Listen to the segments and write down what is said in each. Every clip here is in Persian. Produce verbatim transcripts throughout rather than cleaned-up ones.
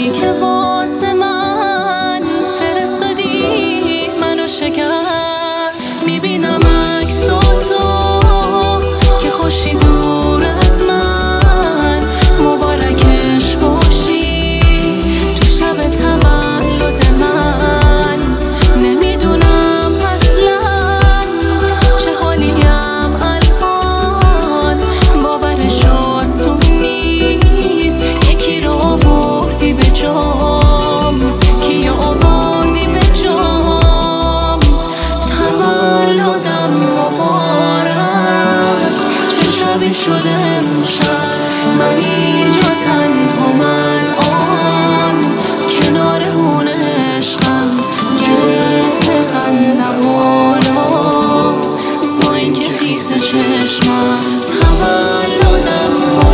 حالی که واسه من فرستادی منو شکست. میبینم عکساتو که خوشی دور از من، مبارکش باشی تو شب تولد من. نمیدونم اصلا چه حالیم الان، باورش آسون نیست. یکی رو آوردی به جام، کیو آوردی به جام. تولدم مبارک، چه شبی شده امشب. من اینجا تنها، من آن کنار اون عشقم، گرفته خندم بالا با اینکه خیس چشمم. تولدم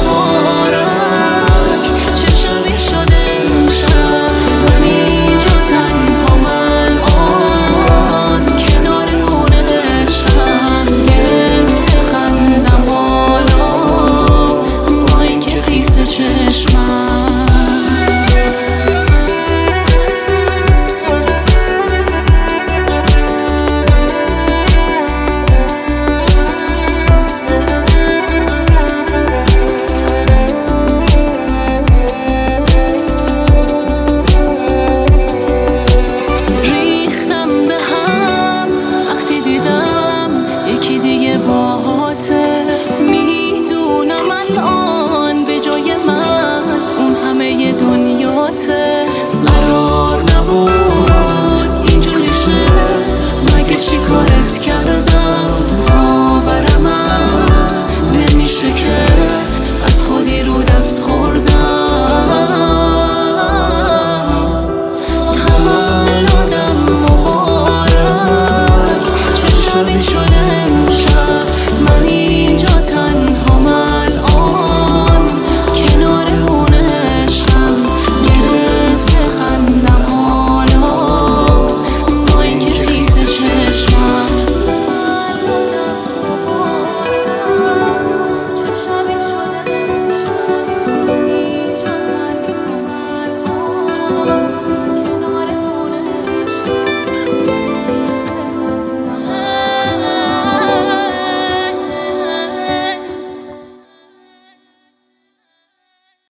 مبارک، چه شبی شده امشب. من اینجا تنها، من آن کنار اون عشقم، گرفته خندم بالا با اینکه خیس چشمم. یکی دیگه باهاته، میدونم الان به جای من اون همه دنیاته. قرار نبود اینجوری شه، مگه چی کارت کردم